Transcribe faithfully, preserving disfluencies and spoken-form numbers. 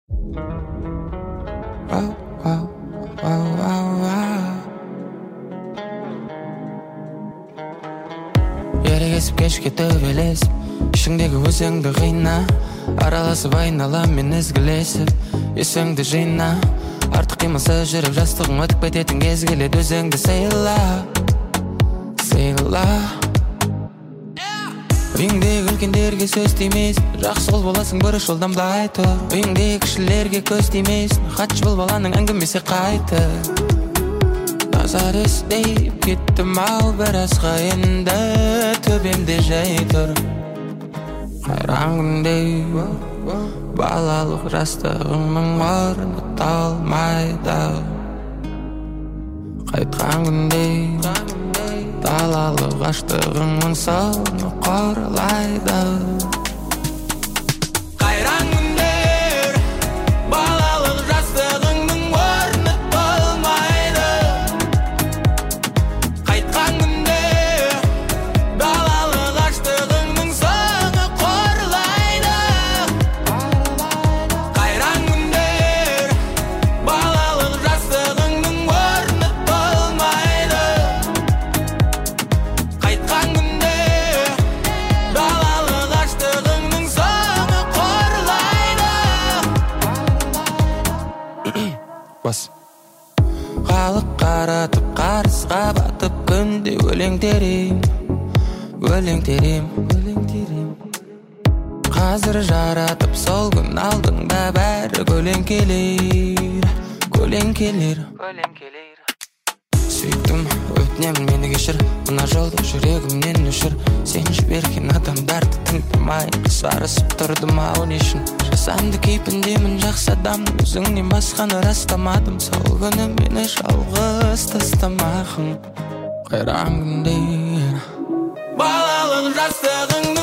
Wow, wow, wow, wow, wow. Ерегесіп кешке төбелесіп, ішіңдегі өзіңді қина, араласып айналам мен ізгілесіп, есіңді жина. Артық қимылсыз жүріп жастығың өтіп кететін кез келеді, өзіңді сыйла, сыйла. Үйіңдегі үлкендерге сөз тимейсің, жақсы қол боласың бұрыш жолдан былай тұр. Үйіңдегі кішілерге көз тимейсің, хатшы бұл баланың әңгімесі қайты. Назар іздеп кеттім ау біразға енді, төбемде жай тұр. Қайран күндей балалық жастығыңның орны талмайды. Қайтқан күндей далалық аштығыңның соңы қорылайды. Қайран күндер балалық жастығыңның орны толмайды. Қайтқан күндер далалық аштығыңның соңы қорылайды. Қайран күндер балалық жастығыңның орны толмайды. Қайтқан күнде далалық аштығыңның соңы қорылайды. Бас халық қаратып қарысқа батып күнде өлең терем, өлең терем, өлең терем. Қазір жаратып сол күн алдыңда бәрі көлеңкелер, көлеңкелер, көлеңкелер. Сөйттім, өтінемін мені кешір, мына жолда жүрегімнен өшір. Сен жіберген адамдарды тыңдамай қысарысып тұрдым ау не үшін. Жасанды кейпіндемін жақсы адам, өзіңнен басқаны растамадым. Сол күні мені жалғыз тастамағың. Қайран күндер балалық жастығың